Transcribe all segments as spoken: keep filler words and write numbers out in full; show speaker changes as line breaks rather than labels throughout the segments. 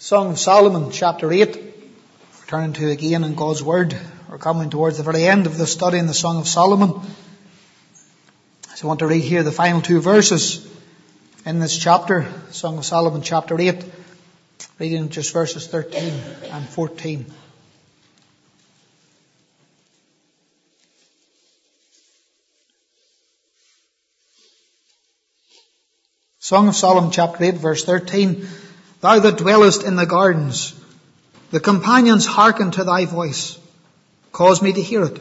Song of Solomon, chapter eight. We're turning to again in God's Word. We're coming towards the very end of the study in the Song of Solomon. So I want to read here the final two verses in this chapter, Song of Solomon, chapter eight, reading just verses thirteen and fourteen. Song of Solomon, chapter eight, verse thirteen. Thou that dwellest in the gardens, the companions hearken to thy voice. Cause me to hear it.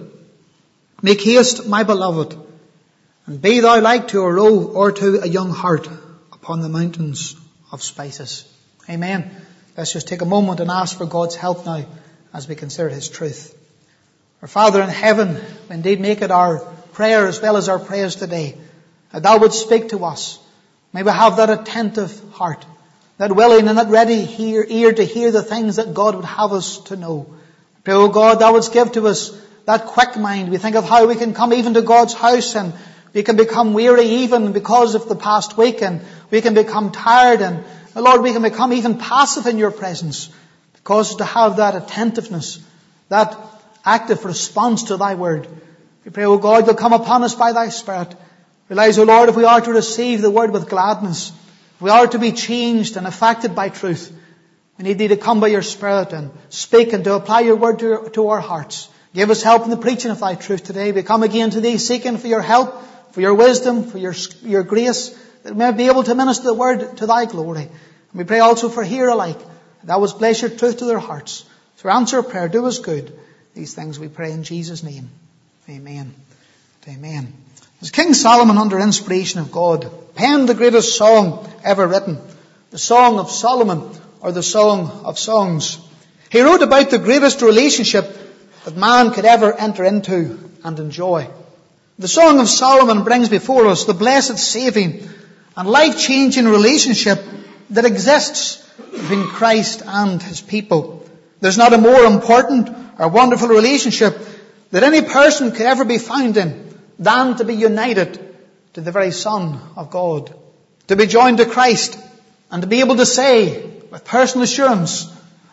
Make haste, my beloved, and be thou like to a roe or to a young hart upon the mountains of spices. Amen. Let's just take a moment and ask for God's help now as we consider His truth. Our Father in heaven, indeed make it our prayer as well as our prayers today, that Thou wouldst speak to us. May we have that attentive heart, that willing and that ready hear, ear to hear the things that God would have us to know. Pray, O God, Thou wouldst give to us that quick mind. We think of how we can come even to God's house and we can become weary even because of the past week, and we can become tired, and Lord, we can become even passive in Your presence because to have that attentiveness, that active response to Thy word. We pray, O God, You'll come upon us by Thy Spirit. Realize, O Lord, if we are to receive the word with gladness, if we are to be changed and affected by truth, we need Thee to come by Your Spirit and speak and to apply Your word to, to our hearts. Give us help in the preaching of Thy truth today. We come again to Thee seeking for Your help, for Your wisdom, for Your, Your grace, that we may be able to minister the word to Thy glory. And we pray also for hearer alike, that Thou wouldst bless Your truth to their hearts. So answer our prayer, do us good. These things we pray in Jesus' name. Amen. Amen. As King Solomon, under inspiration of God, penned the greatest song ever written, the Song of Solomon, or the Song of Songs. He wrote about the greatest relationship that man could ever enter into and enjoy. The Song of Solomon brings before us the blessed saving and life-changing relationship that exists between Christ and His people. There's not a more important or wonderful relationship that any person could ever be found in than to be united to the very Son of God. To be joined to Christ and to be able to say with personal assurance,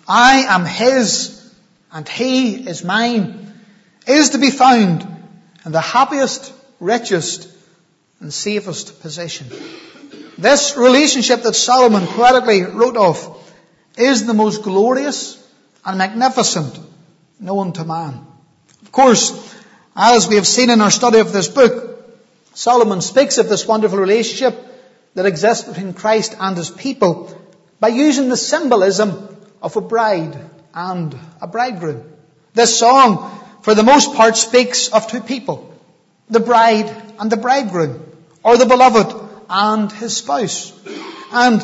I am His and He is mine, is to be found in the happiest, richest and safest position. This relationship that Solomon poetically wrote of is the most glorious and magnificent known to man. Of course, as we have seen in our study of this book, Solomon speaks of this wonderful relationship that exists between Christ and His people by using the symbolism of a bride and a bridegroom. This song, for the most part, speaks of two people, the bride and the bridegroom, or the beloved and his spouse. And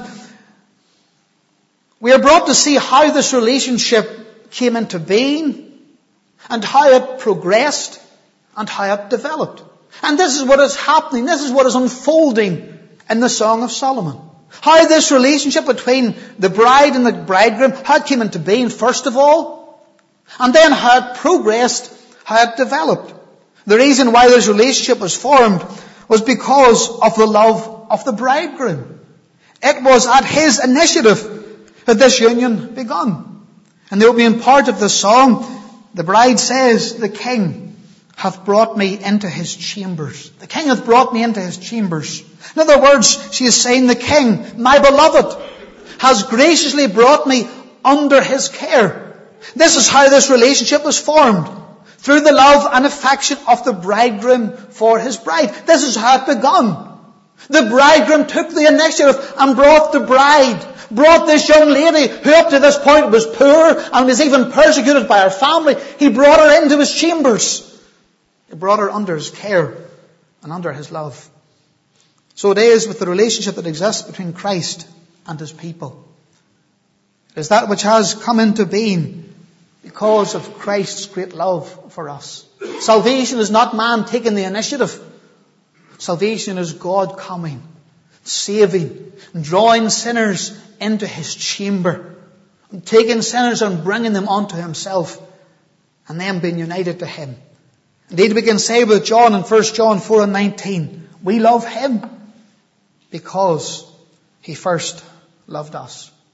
we are brought to see how this relationship came into being and how it progressed and how it developed. And this is what is happening, this is what is unfolding in the Song of Solomon. How this relationship between the bride and the bridegroom, how it came into being first of all, and then how it progressed, how it developed. The reason why this relationship was formed was because of the love of the bridegroom. It was at his initiative that this union begun. And the opening part of the song, the bride says, the King hath brought me into His chambers. The King hath brought me into His chambers. In other words, she is saying the King, my beloved, has graciously brought me under His care. This is how this relationship was formed. Through the love and affection of the bridegroom for his bride. This is how it begun. The bridegroom took the initiative and brought the bride, brought this young lady who up to this point was poor and was even persecuted by her family. He brought her into his chambers. He brought her under his care and under his love. So it is with the relationship that exists between Christ and His people. It is that which has come into being because of Christ's great love for us. Salvation is not man taking the initiative. Salvation is God coming, saving, drawing sinners into His chamber, and taking sinners and bringing them unto Himself, and then being united to Him. Indeed, we can say with John in First John four and nineteen, we love Him because He first loved us.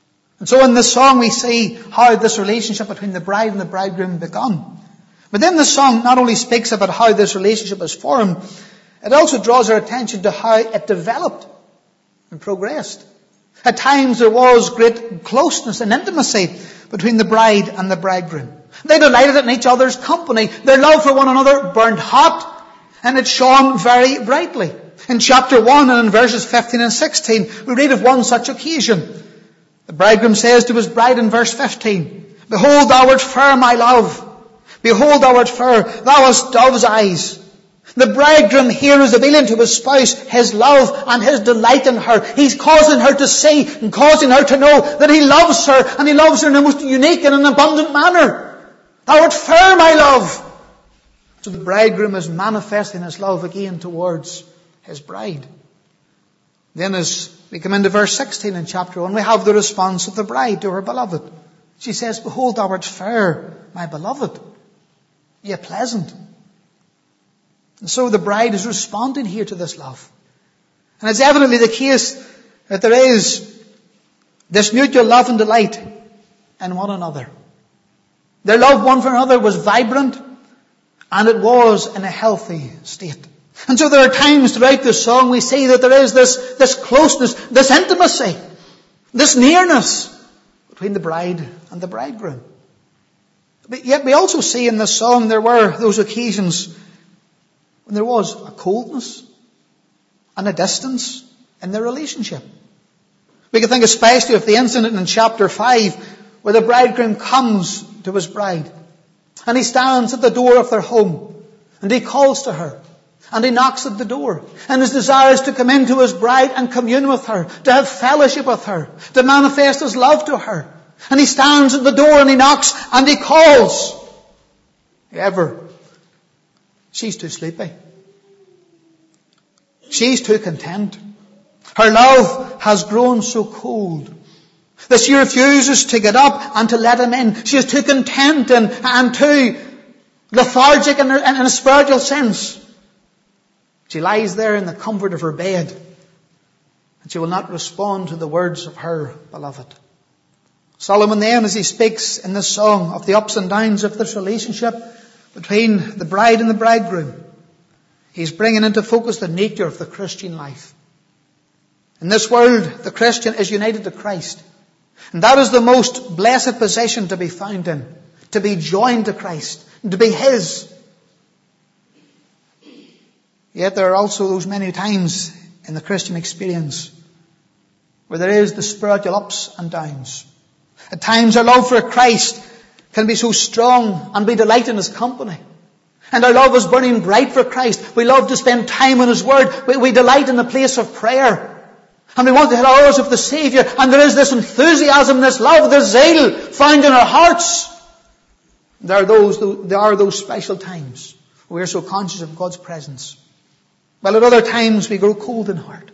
And so in this song we see how this relationship between the bride and the bridegroom begun. But then the song not only speaks about how this relationship is formed, it also draws our attention to how it developed and progressed. At times there was great closeness and intimacy between the bride and the bridegroom. They delighted in each other's company. Their love for one another burned hot, and it shone very brightly. In chapter one and in verses fifteen and sixteen, we read of one such occasion. The bridegroom says to his bride in verse fifteen, "Behold, thou art fair, my love. Behold, thou art fair. Thou hast dove's eyes." The bridegroom here is revealing to his spouse his love and his delight in her. He's causing her to see and causing her to know that he loves her, and he loves her in a most unique and an abundant manner. "Thou art fair, my love." So the bridegroom is manifesting his love again towards his bride. Then as we come into verse sixteen in chapter one, we have the response of the bride to her beloved. She says, "Behold, thou art fair, my beloved, yea, pleasant." And so the bride is responding here to this love. And it's evidently the case that there is this mutual love and delight in one another. Their love one for another was vibrant, and it was in a healthy state. And so there are times throughout this song we see that there is this, this closeness, this intimacy, this nearness between the bride and the bridegroom. But yet we also see in this song there were those occasions when there was a coldness and a distance in their relationship. We can think especially of the incident in chapter five where the bridegroom comes to his bride and he stands at the door of their home and he calls to her and he knocks at the door, and his desire is to come into his bride and commune with her, to have fellowship with her, to manifest his love to her. And he stands at the door and he knocks and he calls. However, she's too sleepy. She's too content. Her love has grown so cold that she refuses to get up and to let him in. She is too content and, and too lethargic in, her, in a spiritual sense. She lies there in the comfort of her bed, and she will not respond to the words of her beloved. Solomon then, as he speaks in this song of the ups and downs of this relationship between the bride and the bridegroom, he's bringing into focus the nature of the Christian life. In this world, the Christian is united to Christ. And that is the most blessed position to be found in, to be joined to Christ, and to be His. Yet there are also those many times in the Christian experience where there is the spiritual ups and downs. At times our love for Christ can be so strong and we delight in His company. And our love is burning bright for Christ. We love to spend time in His Word. We, we delight in the place of prayer. And we want to hit hours of the Saviour. And there is this enthusiasm, this love, this zeal found in our hearts. There are those, there are those special times where we are so conscious of God's presence. While at other times we grow cold in heart.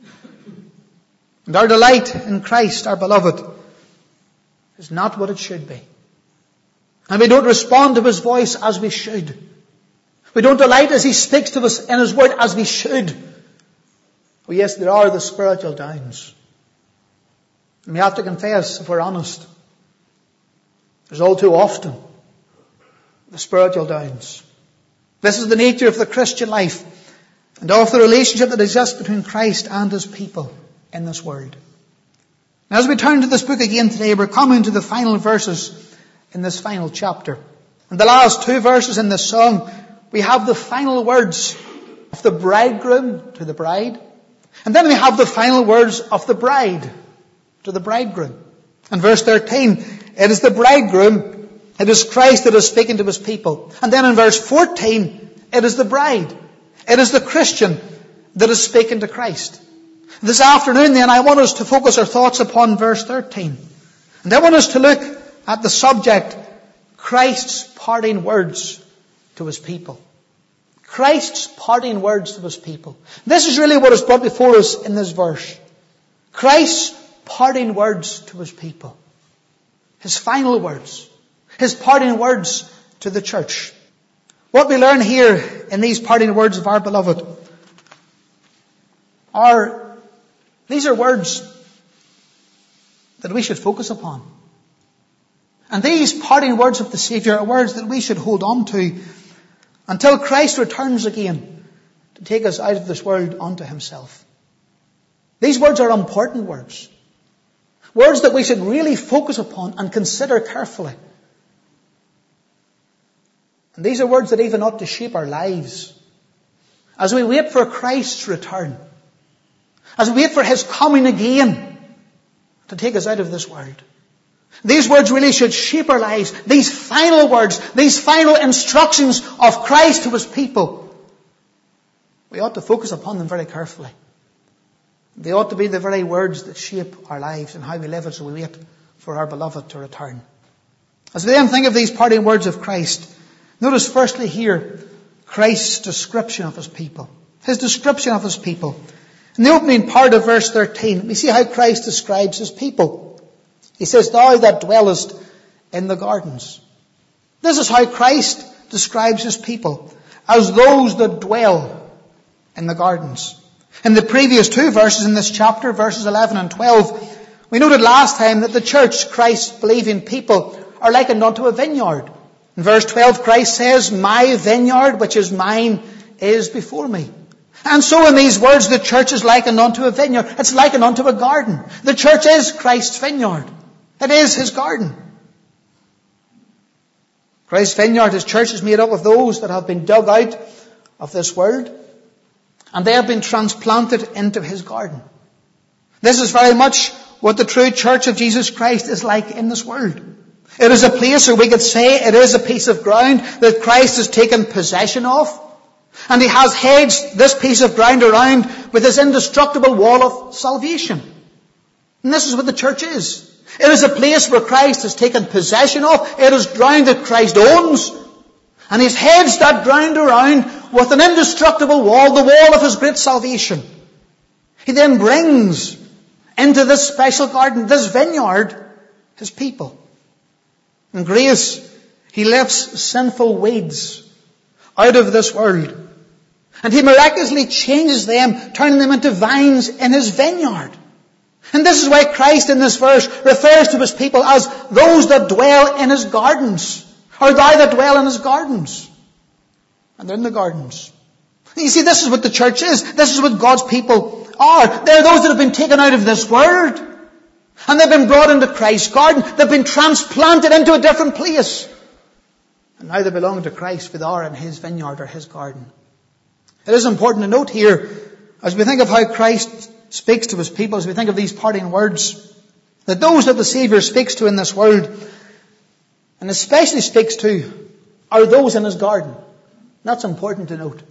And our delight in Christ, our beloved, is not what it should be. And we don't respond to His voice as we should. We don't delight as He speaks to us in His Word as we should. Well, yes, there are the spiritual downs. And we have to confess, if we're honest, there's all too often the spiritual downs. This is the nature of the Christian life and of the relationship that exists between Christ and His people in this world. Now, as we turn to this book again today, we're coming to the final verses in this final chapter. In the last two verses in this song, we have the final words of the bridegroom to the bride. And then we have the final words of the bride to the bridegroom. In verse thirteen, it is the bridegroom, it is Christ that is speaking to His people. And then in verse fourteen, it is the bride, it is the Christian that is speaking to Christ. This afternoon then, I want us to focus our thoughts upon verse thirteen. And I want us to look at the subject, Christ's parting words to His people. Christ's parting words to His people. This is really what is brought before us in this verse. Christ's parting words to His people. His final words. His parting words to the church. What we learn here in these parting words of our beloved are, these are words that we should focus upon. And these parting words of the Saviour are words that we should hold on to until Christ returns again to take us out of this world unto himself. These words are important words. Words that we should really focus upon and consider carefully. And these are words that even ought to shape our lives as we wait for Christ's return, as we wait for his coming again to take us out of this world. These words really should shape our lives. These final words, these final instructions of Christ to his people, we ought to focus upon them very carefully. They ought to be the very words that shape our lives and how we live as we wait for our beloved to return. As we then think of these parting words of Christ, notice firstly here Christ's description of his people. His description of his people. In the opening part of verse thirteen, we see how Christ describes his people. He says, "Thou that dwellest in the gardens." This is how Christ describes his people, as those that dwell in the gardens. In the previous two verses in this chapter, verses eleven and twelve, we noted last time that the church, Christ's believing people, are likened unto a vineyard. In verse twelve, Christ says, "My vineyard, which is mine, is before me." And so in these words, the church is likened unto a vineyard. It's likened unto a garden. The church is Christ's vineyard. It is his garden. Christ's vineyard, his church, is made up of those that have been dug out of this world, and they have been transplanted into his garden. This is very much what the true church of Jesus Christ is like in this world. It is a place, or we could say it is a piece of ground that Christ has taken possession of. And he has hedged this piece of ground around with his indestructible wall of salvation. And this is what the church is. It is a place where Christ has taken possession of. It is ground that Christ owns. And he's hedged that ground around with an indestructible wall, the wall of his great salvation. He then brings into this special garden, this vineyard, his people. In grace, he lifts sinful weeds out of this world. And he miraculously changes them, turning them into vines in his vineyard. And this is why Christ in this verse refers to his people as those that dwell in his gardens. Or thou that dwell in his gardens. And they're in the gardens. You see, this is what the church is. This is what God's people are. They're those that have been taken out of this world. And they've been brought into Christ's garden. They've been transplanted into a different place. And now they belong to Christ, for they are in his vineyard or his garden. It is important to note here, as we think of how Christ speaks to his people, as we think of these parting words, that those that the Saviour speaks to in this world, and especially speaks to, are those in his garden. That's important to note.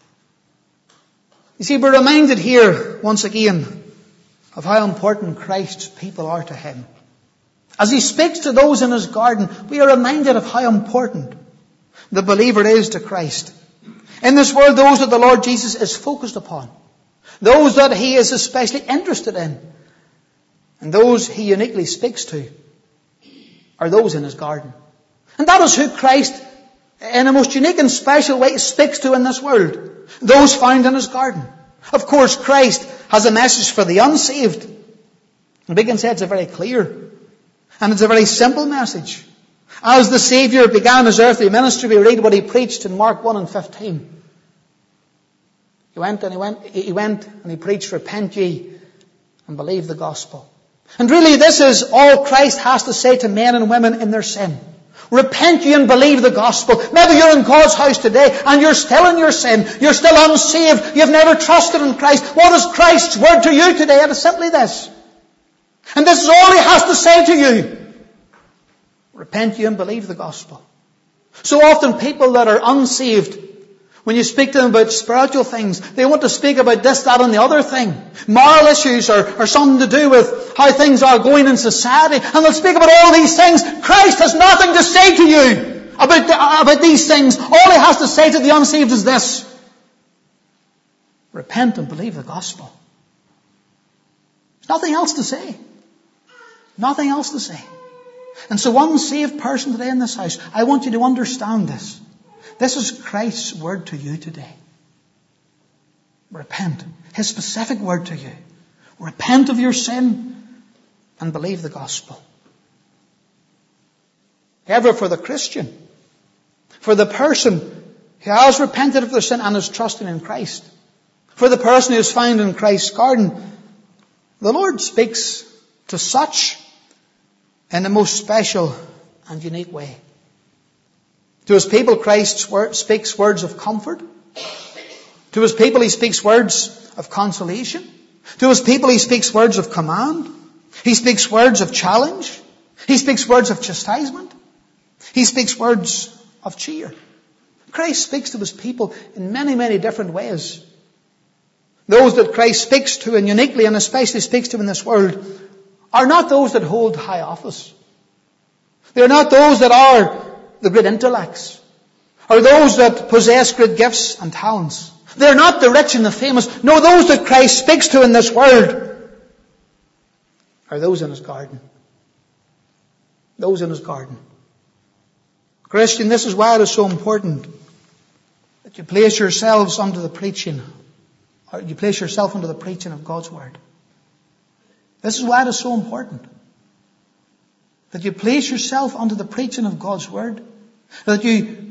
You see, we're reminded here, once again, of how important Christ's people are to him. As he speaks to those in his garden, we are reminded of how important the believer is to Christ. In this world, those that the Lord Jesus is focused upon, those that he is especially interested in, and those he uniquely speaks to, are those in his garden. And that is who Christ, in a most unique and special way, speaks to in this world. Those found in his garden. Of course, Christ has a message for the unsaved. And we can say it's a very clear and it's a very simple message. As the Saviour began his earthly ministry, we read what he preached in Mark one and fifteen. He went and he went, he went and he preached, "Repent ye and believe the gospel." And really this is all Christ has to say to men and women in their sin. Repent ye and believe the gospel. Maybe you're in God's house today and you're still in your sin. You're still unsaved. You've never trusted in Christ. What is Christ's word to you today? It is simply this. And this is all he has to say to you. Repent ye and believe the gospel. So often people that are unsaved, when you speak to them about spiritual things, they want to speak about this, that and the other thing. Moral issues or, or something to do with how things are going in society. And they'll speak about all these things. Christ has nothing to say to you about, the, about these things. All he has to say to the unsaved is this. Repent and believe the gospel. There's nothing else to say. Nothing else to say. And so one saved person today in this house, I want you to understand this. This is Christ's word to you today. Repent. His specific word to you. Repent of your sin and believe the gospel. Ever for the Christian, for the person who has repented of their sin and is trusting in Christ, for the person who is found in Christ's garden, the Lord speaks to such in the most special and unique way. To his people, Christ speaks words of comfort. To his people, he speaks words of consolation. To his people, he speaks words of command. He speaks words of challenge. He speaks words of chastisement. He speaks words of cheer. Christ speaks to his people in many, many different ways. Those that Christ speaks to, and uniquely and especially speaks to in this world, are not those that hold high office. They are not those that are the great intellects, or those that possess great gifts and talents. They are not the rich and the famous. No, those that Christ speaks to in this world are those in his garden. Those in his garden. Christian, this is why it is so important that you place yourselves under the preaching, or you place yourself under the preaching of God's Word. This is why it is so important that you place yourself under the preaching of God's Word, that you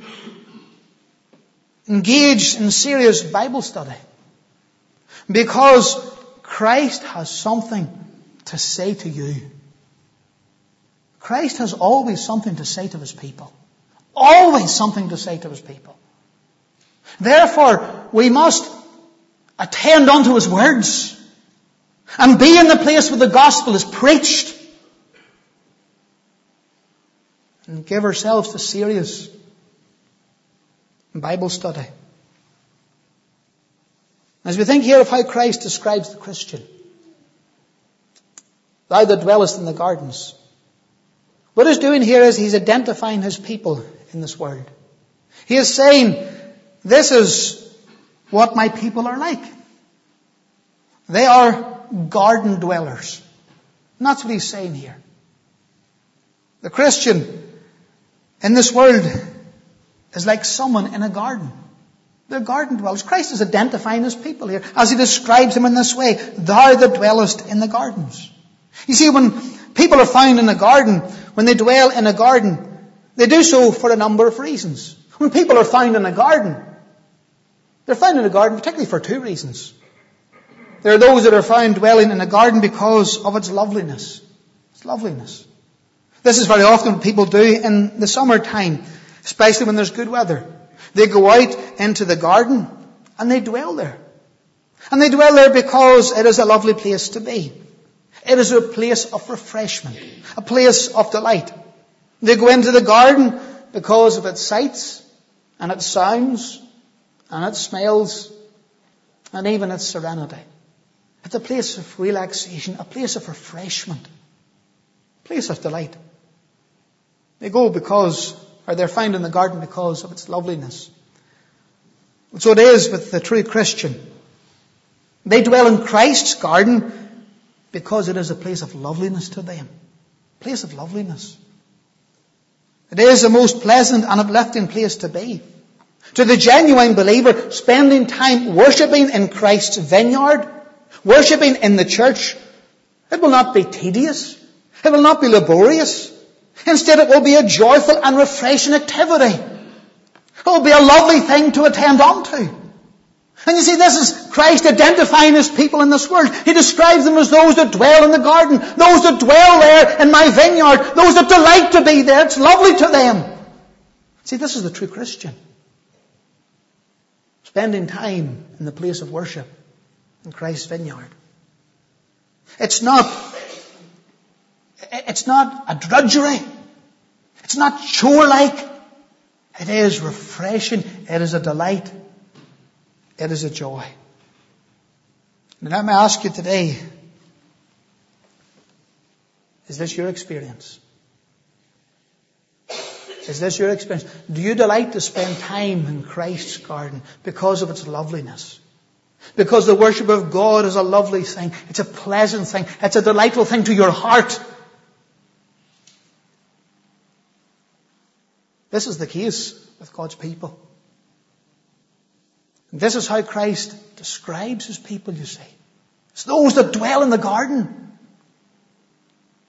engage in serious Bible study, because Christ has something to say to you. Christ has always something to say to his people. Always something to say to his people. Therefore, we must attend unto his words and be in the place where the gospel is preached, and give ourselves to serious Bible study. As we think here of how Christ describes the Christian, thou that dwellest in the gardens, what he's doing here is he's identifying his people in this world. He is saying, this is what my people are like. They are garden dwellers. And that's what he's saying here. The Christian in this world is like someone in a garden. They're garden dwellers. Christ is identifying his people here as he describes them in this way. Thou that dwellest in the gardens. You see, when people are found in a garden, when they dwell in a garden, they do so for a number of reasons. When people are found in a garden, they're found in a garden particularly for two reasons. There are those that are found dwelling in a garden because of its loveliness. Its loveliness. This is very often what people do in the summertime, especially when there's good weather. They go out into the garden and they dwell there. And they dwell there because it is a lovely place to be. It is a place of refreshment, a place of delight. They go into the garden because of its sights and its sounds and its smells and even its serenity. It's a place of relaxation, a place of refreshment, a place of delight. They go because, or they're found in the garden because of its loveliness. So it is with the true Christian. They dwell in Christ's garden because it is a place of loveliness to them. A place of loveliness. It is the most pleasant and uplifting place to be. To the genuine believer, spending time worshipping in Christ's vineyard, worshipping in the church, it will not be tedious. It will not be laborious. Instead, it will be a joyful and refreshing activity. It will be a lovely thing to attend on to. And you see, this is Christ identifying his people in this world. He describes them as those that dwell in the garden, those that dwell there in my vineyard, those that delight to be there. It's lovely to them. See, this is the true Christian. Spending time in the place of worship in Christ's vineyard. It's not, it's not a drudgery. It's not chore-like. It is refreshing. It is a delight. It is a joy. And let me ask you today, is this your experience? Is this your experience? Do you delight to spend time in Christ's garden because of its loveliness? Because the worship of God is a lovely thing. It's a pleasant thing. It's a delightful thing to your heart. This is the case with God's people. And this is how Christ describes his people, you see. It's those that dwell in the garden.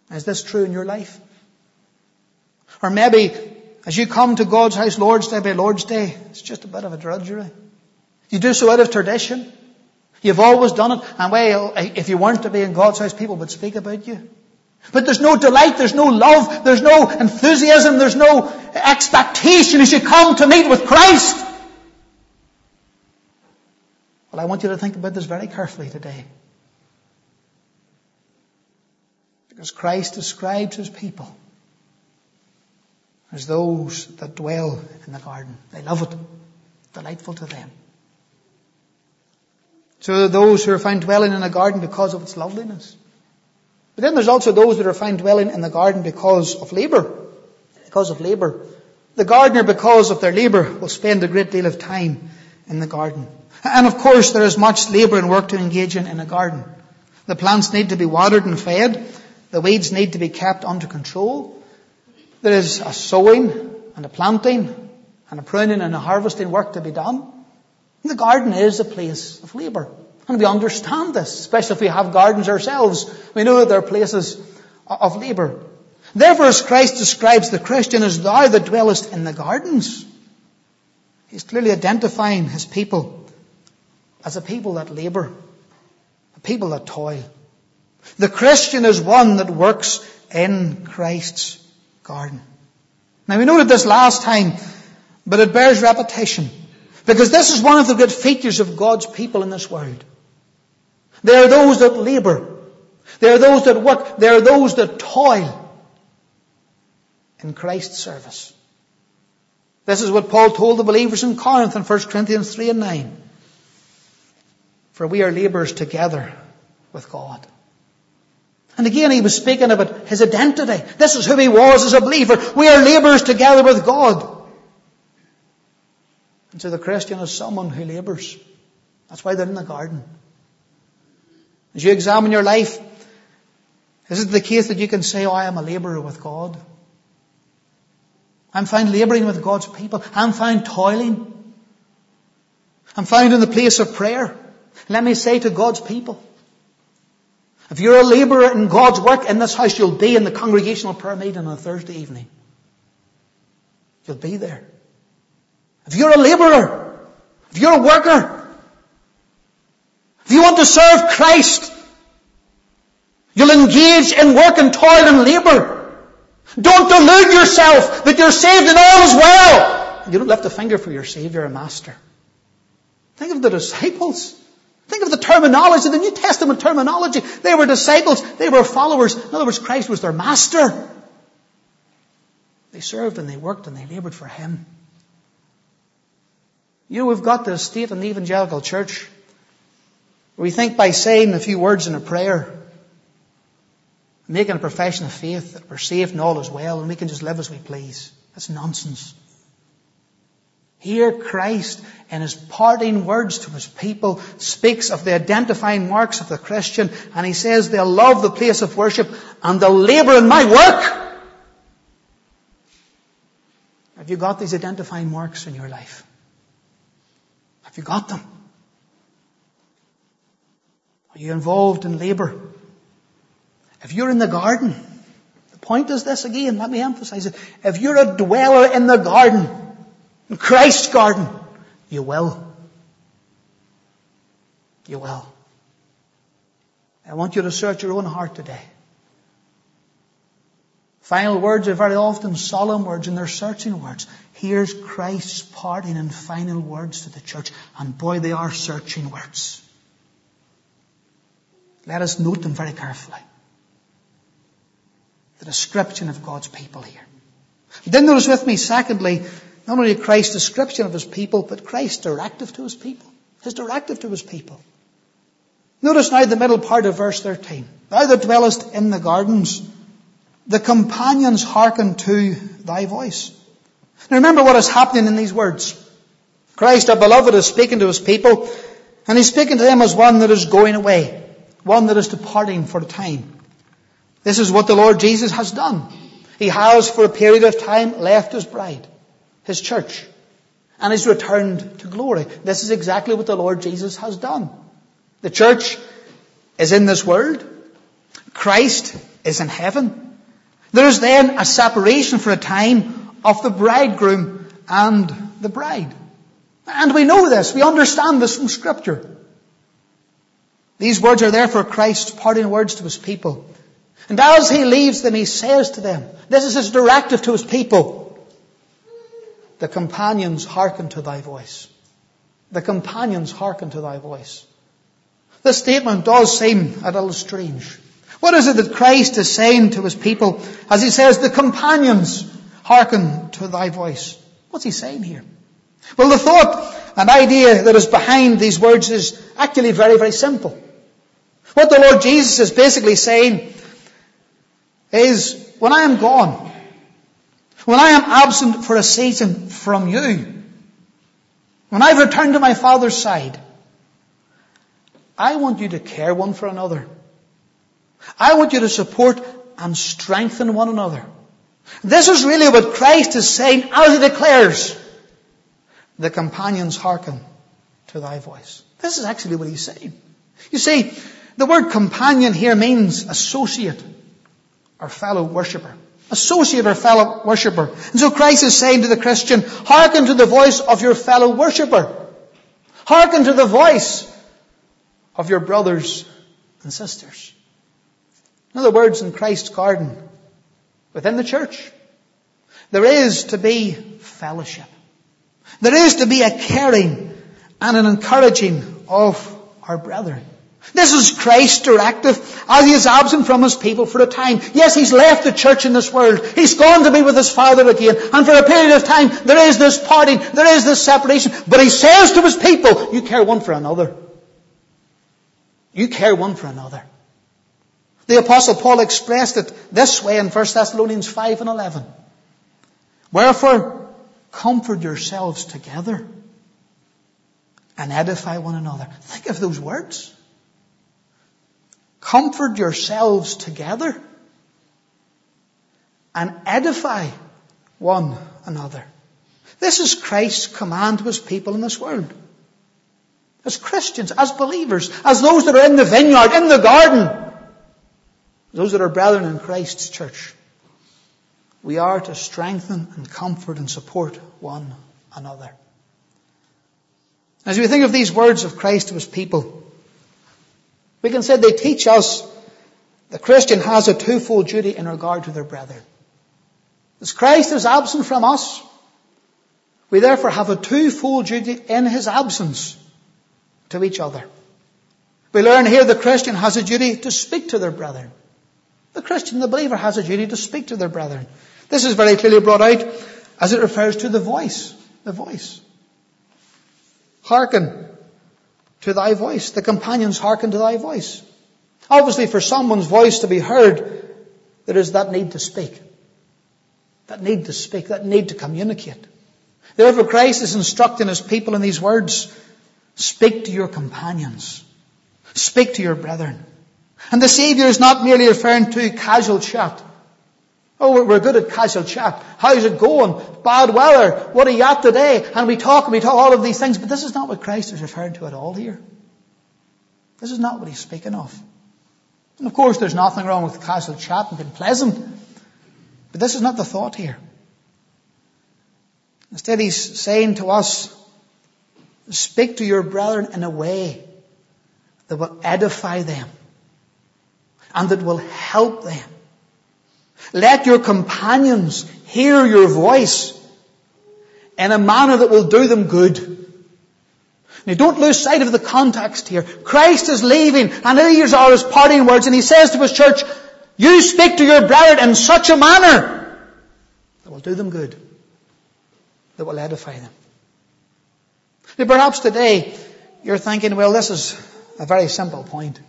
Is this true in your life? Or maybe as you come to God's house Lord's Day by Lord's Day, it's just a bit of a drudgery. You do so out of tradition. You've always done it. And well, if you weren't to be in God's house, people would speak about you. But there's no delight, there's no love, there's no enthusiasm, there's no expectation as you come to meet with Christ. Well, I want you to think about this very carefully today. Because Christ describes His people as those that dwell in the garden. They love it. Delightful to them. So there are those who are found dwelling in a garden because of its loveliness. But then there's also those that are found dwelling in the garden because of labour. Because of labour. The gardener, because of their labour, will spend a great deal of time in the garden. And of course there is much labour and work to engage in in a garden. The plants need to be watered and fed. The weeds need to be kept under control. There is a sowing and a planting and a pruning and a harvesting work to be done. The garden is a place of labour. And we understand this, especially if we have gardens ourselves. We know that there are places of labour. Therefore, as Christ describes the Christian as thou that dwellest in the gardens, He's clearly identifying His people as a people that labour, a people that toil. The Christian is one that works in Christ's garden. Now we noted this last time, but it bears repetition. Because this is one of the good features of God's people in this world. They are those that labour. They are those that work. They are those that toil in Christ's service. This is what Paul told the believers in Corinth in First Corinthians three and nine. For we are labourers together with God. And again he was speaking about his identity. This is who he was as a believer. We are labourers together with God. And so the Christian is someone who labours. That's why they're in the garden. As you examine your life, is it the case that you can say, oh, I am a labourer with God? I'm found labouring with God's people. I'm found toiling. I'm found in the place of prayer. Let me say to God's people, if you're a labourer in God's work in this house, you'll be in the congregational prayer meeting on a Thursday evening. You'll be there. If you're a labourer, if you're a worker, if you want to serve Christ, you'll engage in work and toil and labour. Don't delude yourself that you're saved and all is well. You don't lift a finger for your Saviour and Master. Think of the disciples. Think of the terminology, the New Testament terminology. They were disciples. They were followers. In other words, Christ was their master. They served and they worked and they laboured for Him. You know, we've got this state in the evangelical church where we think by saying a few words in a prayer, making a profession of faith, that we're saved and all is well and we can just live as we please. That's nonsense. Here Christ, in His parting words to His people, speaks of the identifying marks of the Christian, and He says they'll love the place of worship and they'll labour in my work. Have you got these identifying marks in your life? Have you got them? Are you involved in labour? If you're in the garden, the point is this again, let me emphasize it. If you're a dweller in the garden, in Christ's garden, you will. You will. I want you to search your own heart today. Final words are very often solemn words, and they're searching words. Here's Christ's parting and final words to the church. And boy, they are searching words. Let us note them very carefully. The description of God's people here. Then notice with me, secondly, not only Christ's description of His people, but Christ's directive to His people. His directive to His people. Notice now the middle part of verse thirteen. Thou that dwellest in the gardens, the companions hearken to thy voice. Now remember what is happening in these words. Christ, our beloved, is speaking to His people, and He's speaking to them as one that is going away, one that is departing for a time. This is what the Lord Jesus has done. He has for a period of time left His bride, His church, and He's returned to glory. This is exactly what the Lord Jesus has done. The church is in this world. Christ is in heaven. There is then a separation for a time of the bridegroom and the bride. And we know this. We understand this from Scripture. These words are therefore Christ's parting words to his people. And as he leaves them, he says to them, this is his directive to his people, the companions hearken to thy voice. The companions hearken to thy voice. This statement does seem a little strange. What is it that Christ is saying to his people as he says, the companions hearken to thy voice? What's he saying here? Well, the thought and idea that is behind these words is actually very, very simple. What the Lord Jesus is basically saying is, when I am gone, when I am absent for a season from you, when I've returned to my Father's side, I want you to care one for another. I want you to support and strengthen one another. This is really what Christ is saying as he declares, the companions hearken to thy voice. This is actually what he's saying. You see, the word companion here means associate or fellow worshipper. Associate or fellow worshipper. And so Christ is saying to the Christian, hearken to the voice of your fellow worshipper. Hearken to the voice of your brothers and sisters. In other words, in Christ's garden, within the church, there is to be fellowship. There is to be a caring and an encouraging of our brethren. This is Christ's directive as he is absent from his people for a time. Yes, he's left the church in this world. He's gone to be with his Father again. And for a period of time, there is this parting, there is this separation. But he says to his people, you care one for another. You care one for another. The Apostle Paul expressed it this way in First Thessalonians five and eleven. Wherefore, comfort yourselves together and edify one another. Think of those words. Comfort yourselves together and edify one another. This is Christ's command to his people in this world. As Christians, as believers, as those that are in the vineyard, in the garden, those that are brethren in Christ's church, we are to strengthen and comfort and support one another. As we think of these words of Christ to his people, we can say they teach us the Christian has a twofold duty in regard to their brethren. As Christ is absent from us, we therefore have a twofold duty in his absence to each other. We learn here the Christian has a duty to speak to their brethren. The Christian, the believer, has a duty to speak to their brethren. This is very clearly brought out as it refers to the voice. The voice. Hearken to thy voice. The companions hearken to thy voice. Obviously, for someone's voice to be heard, there is that need to speak. That need to speak. That need to communicate. Therefore, Christ is instructing his people in these words. Speak to your companions. Speak to your brethren. And the Saviour is not merely referring to casual chat. Oh, we're good at casual chat. How's it going? Bad weather. What are you at today? And we talk and we talk all of these things. But this is not what Christ is referring to at all here. This is not what he's speaking of. And of course, there's nothing wrong with casual chat and being pleasant. But this is not the thought here. Instead, he's saying to us, speak to your brethren in a way that will edify them and that will help them. Let your companions hear your voice in a manner that will do them good. Now don't lose sight of the context here. Christ is leaving and these are his parting words and he says to his church, you speak to your brethren in such a manner that will do them good, that will edify them. Now perhaps today you're thinking, well, this is a very simple point.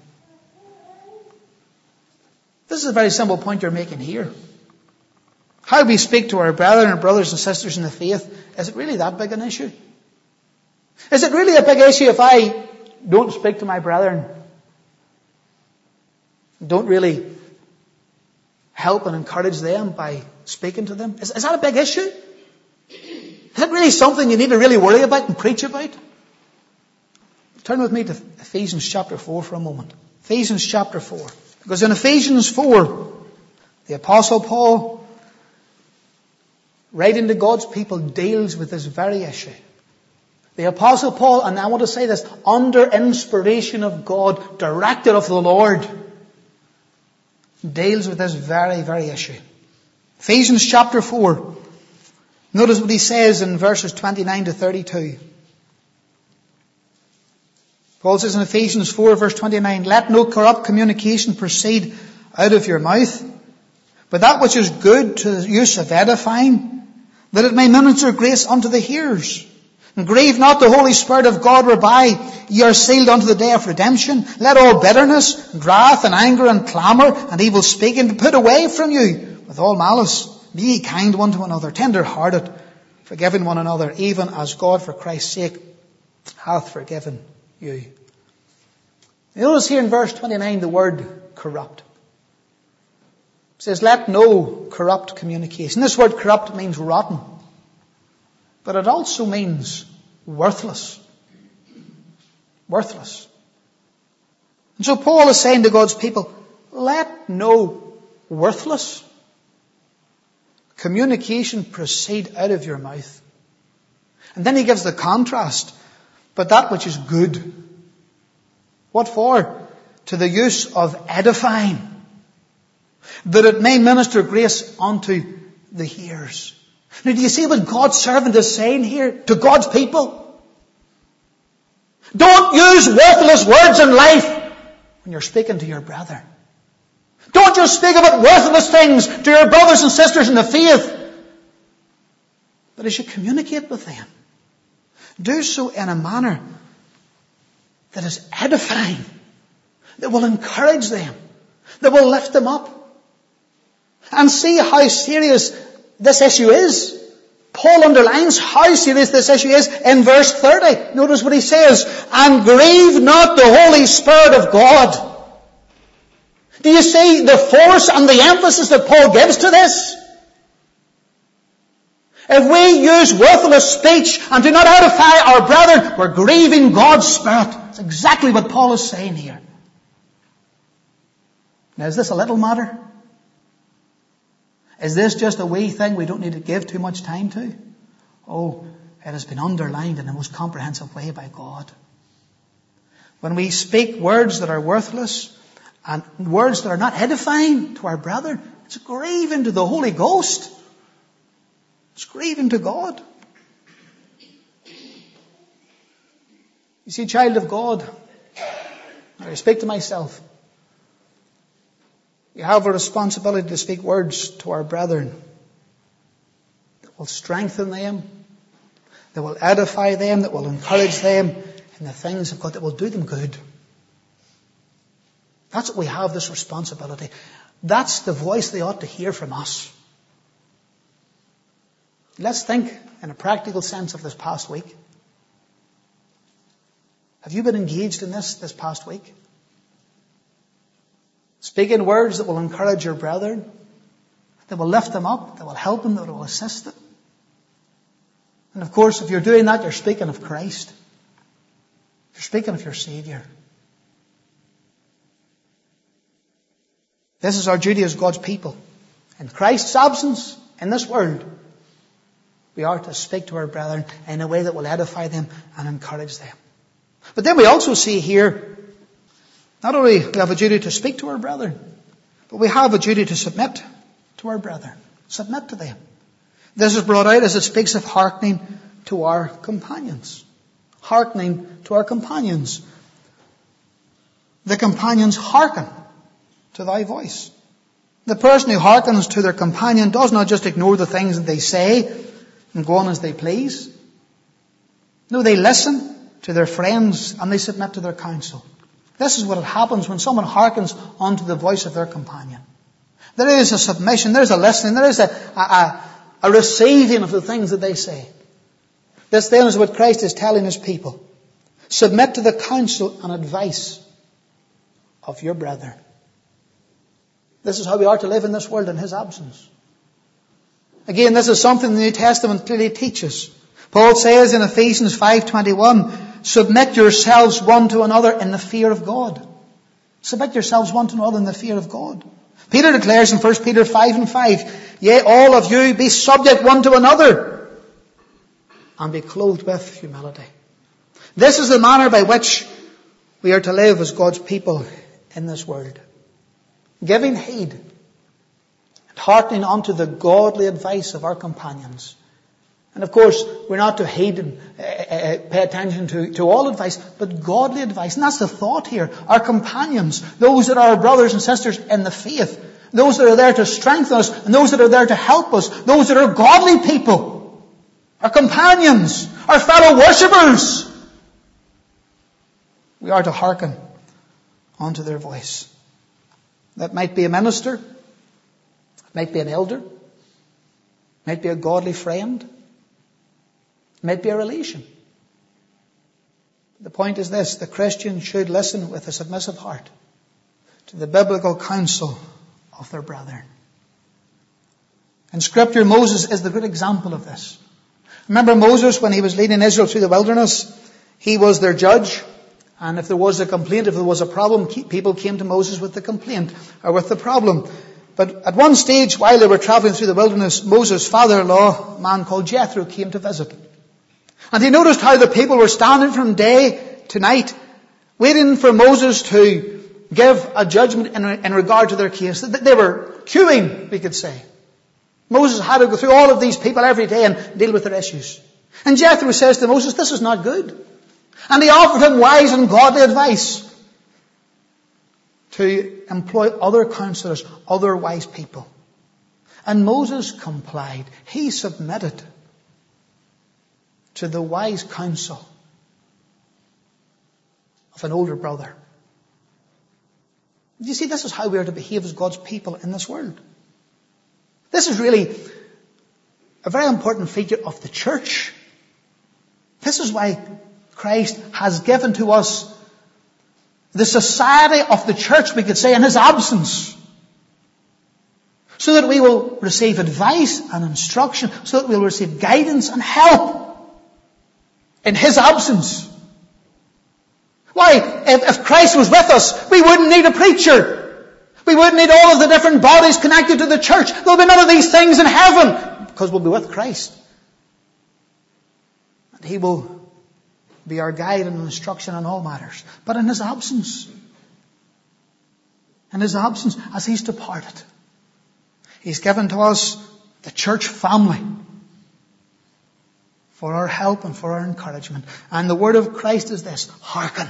This is a very simple point you're making here. How we speak to our brethren and brothers and sisters in the faith, is it really that big an issue? Is it really a big issue if I don't speak to my brethren? Don't really help and encourage them by speaking to them? Is, is that a big issue? Is it really something you need to really worry about and preach about? Turn with me to Ephesians chapter four for a moment. Ephesians chapter four. Because in Ephesians four, The Apostle Paul, writing to God's people, deals with this very issue. The Apostle Paul, and I want to say this, under inspiration of God, directed of the Lord, deals with this very, very issue. Ephesians chapter four. Notice what he says in verses twenty-nine to thirty-two. Paul says in Ephesians four verse twenty-nine, "Let no corrupt communication proceed out of your mouth, but that which is good to the use of edifying, that it may minister grace unto the hearers. And grieve not the Holy Spirit of God, whereby ye are sealed unto the day of redemption. Let all bitterness, and wrath, and anger, and clamour, and evil speaking be put away from you with all malice. Be ye kind one to another, tender-hearted, forgiving one another, even as God for Christ's sake hath forgiven you." You notice here in verse twenty-nine the word corrupt. It says, "Let no corrupt communication." This word corrupt means rotten. But it also means worthless. Worthless. And so Paul is saying to God's people, let no worthless communication proceed out of your mouth. And then he gives the contrast. But that which is good. What for? To the use of edifying, that it may minister grace unto the hearers. Now, do you see what God's servant is saying here to God's people? Don't use worthless words in life when you're speaking to your brother. Don't just speak about worthless things to your brothers and sisters in the faith. But as you communicate with them, do so in a manner that is edifying, that will encourage them, that will lift them up. And see how serious this issue is. Paul underlines how serious this issue is in verse thirty. Notice what he says. "And grieve not the Holy Spirit of God." Do you see the force and the emphasis that Paul gives to this? If we use worthless speech and do not edify our brethren, we're grieving God's Spirit. That's exactly what Paul is saying here. Now, is this a little matter? Is this just a wee thing we don't need to give too much time to? Oh, it has been underlined in the most comprehensive way by God. When we speak words that are worthless and words that are not edifying to our brethren, it's grieving to the Holy Ghost. It's grieving to God. You see, child of God, I speak to myself. We have a responsibility to speak words to our brethren that will strengthen them, that will edify them, that will encourage them in the things of God, that will do them good. That's what we have, this responsibility. That's the voice they ought to hear from us. Let's think in a practical sense of this past week. Have you been engaged in this this past week? Speaking words that will encourage your brethren, that will lift them up, that will help them, that will assist them. And of course, if you're doing that, you're speaking of Christ. You're speaking of your Saviour. This is our duty as God's people. In Christ's absence in this world, we are to speak to our brethren in a way that will edify them and encourage them. But then we also see here, not only do we have a duty to speak to our brethren, but we have a duty to submit to our brethren. Submit to them. This is brought out as it speaks of hearkening to our companions. Hearkening to our companions. The companions hearken to thy voice. The person who hearkens to their companion does not just ignore the things that they say and go on as they please. No, they listen to their friends and they submit to their counsel. This is what happens when someone hearkens unto the voice of their companion. There is a submission, there is a listening, there is a, a, a receiving of the things that they say. This then is what Christ is telling his people. Submit to the counsel and advice of your brother. This is how we are to live in this world in his absence. Again, this is something the New Testament clearly teaches. Paul says in Ephesians five twenty-one, submit yourselves one to another in the fear of God. Submit yourselves one to another in the fear of God. Peter declares in First Peter five and five, yea, all of you be subject one to another, and be clothed with humility. This is the manner by which we are to live as God's people in this world. Giving heed and hearkening unto the godly advice of our companions. And of course, we're not to heed and uh, uh, pay attention to, to all advice, but godly advice. And that's the thought here. Our companions, those that are our brothers and sisters in the faith, those that are there to strengthen us, and those that are there to help us, those that are godly people, our companions, our fellow worshippers. We are to hearken unto their voice. That might be a minister, it might be an elder, it might be a godly friend, it might be a relation. The point is this: the Christian should listen with a submissive heart to the biblical counsel of their brethren. In Scripture, Moses is the good example of this. Remember Moses, when he was leading Israel through the wilderness, he was their judge. And if there was a complaint, if there was a problem, people came to Moses with the complaint or with the problem. But at one stage, while they were traveling through the wilderness, Moses' father-in-law, a man called Jethro, came to visit. And he noticed how the people were standing from day to night, waiting for Moses to give a judgment in, in regard to their case. They were queuing, we could say. Moses had to go through all of these people every day and deal with their issues. And Jethro says to Moses, this is not good. And he offered him wise and godly advice to employ other counselors, other wise people. And Moses complied. He submitted to the wise counsel of an older brother. You see, this is how we are to behave as God's people in this world. This is really a very important feature of the church. This is why Christ has given to us the society of the church, we could say, in His absence. So that we will receive advice and instruction, so that we will receive guidance and help in His absence. Why? If, if Christ was with us, we wouldn't need a preacher. We wouldn't need all of the different bodies connected to the church. There'll be none of these things in heaven, because we'll be with Christ. And He will be our guide and instruction in all matters. But in His absence, in His absence, as He's departed, He's given to us the church family for our help and for our encouragement. And the word of Christ is this: hearken.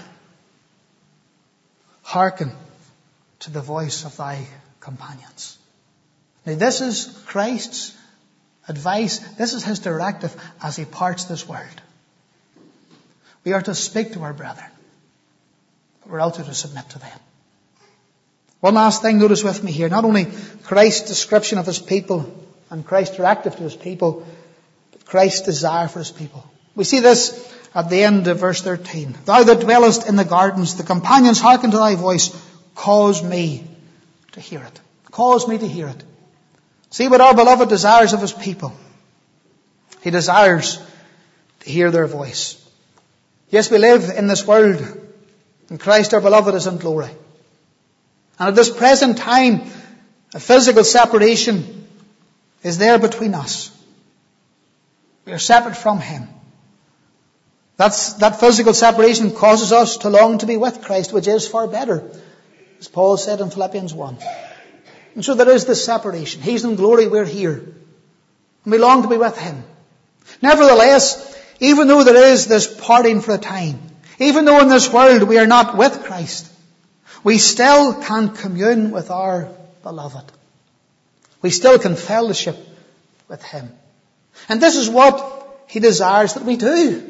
Hearken to the voice of thy companions. Now this is Christ's advice. This is His directive as He parts this world. We are to speak to our brethren, but we're also to submit to them. One last thing, notice with me here. Not only Christ's description of His people and Christ's directive to His people, but Christ's desire for His people. We see this at the end of verse thirteen. Thou that dwellest in the gardens, the companions hearken to thy voice, cause me to hear it. Cause me to hear it. See what our beloved desires of His people. He desires to hear their voice. Yes, we live in this world, and Christ our beloved is in glory. And at this present time, a physical separation is there between us. We are separate from Him. That's, that physical separation causes us to long to be with Christ, which is far better, as Paul said in Philippians one. And so there is this separation. He's in glory, we're here. And we long to be with Him. Nevertheless, even though there is this parting for a time, even though in this world we are not with Christ, we still can commune with our beloved. We still can fellowship with Him. And this is what He desires that we do.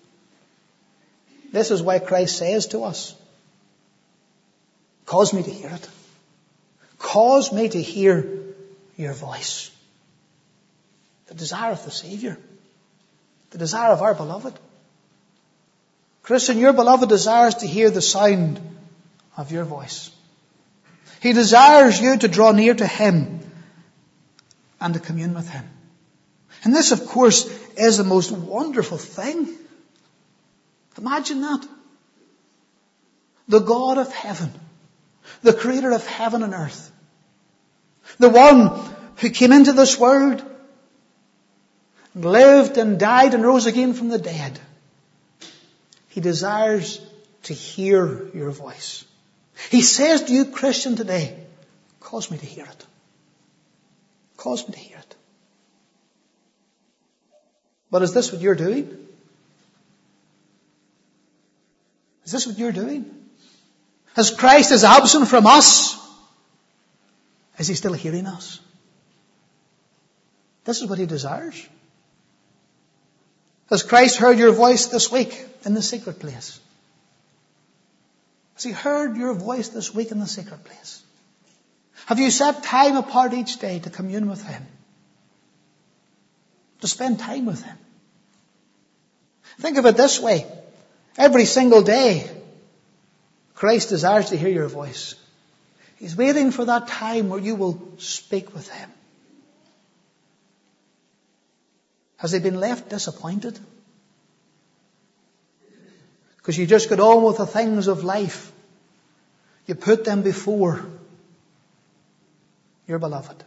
This is why Christ says to us, cause me to hear it. Cause me to hear your voice. The desire of the Savior. The desire of our beloved. Christian, your beloved desires to hear the sound of your voice. He desires you to draw near to Him and to commune with Him. And this, of course, is the most wonderful thing. Imagine that. The God of heaven, the creator of heaven and earth, The one who came into this world, lived and died and rose again from the dead. He desires to hear your voice. He says to you, Christian, today, cause me to hear it. Cause me to hear it. But is this what you're doing? Is this what you're doing? As Christ is absent from us, is He still hearing us? This is what He desires. Has Christ heard your voice this week in the secret place? Has He heard your voice this week in the secret place? Have you set time apart each day to commune with Him? To spend time with Him? Think of it this way. Every single day, Christ desires to hear your voice. He's waiting for that time where you will speak with Him. Has He been left disappointed? Because you just got on with the things of life. You put them before your beloved.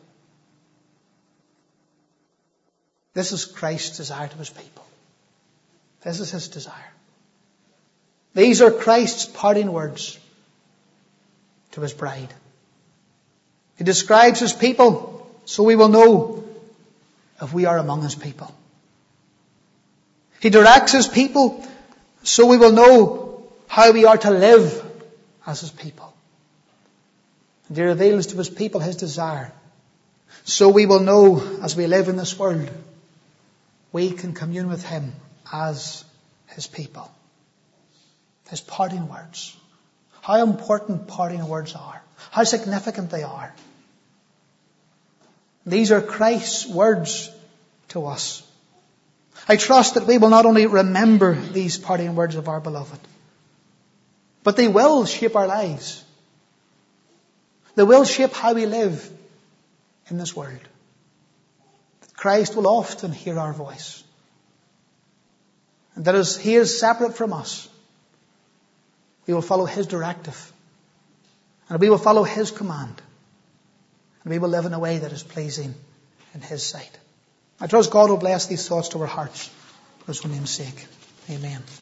This is Christ's desire to His people. This is His desire. These are Christ's parting words to His bride. He describes His people so we will know if we are among His people. He directs His people so we will know how we are to live as His people. And He reveals to His people His desire so we will know as we live in this world we can commune with Him as His people. His parting words. How important parting words are. How significant they are. These are Christ's words to us. I trust that we will not only remember these parting words of our beloved, but they will shape our lives. They will shape how we live in this world. Christ will often hear our voice. And that as He is separate from us, we will follow His directive. And we will follow His command. And we will live in a way that is pleasing in His sight. I trust God will bless these thoughts to our hearts for His own name's sake. Amen.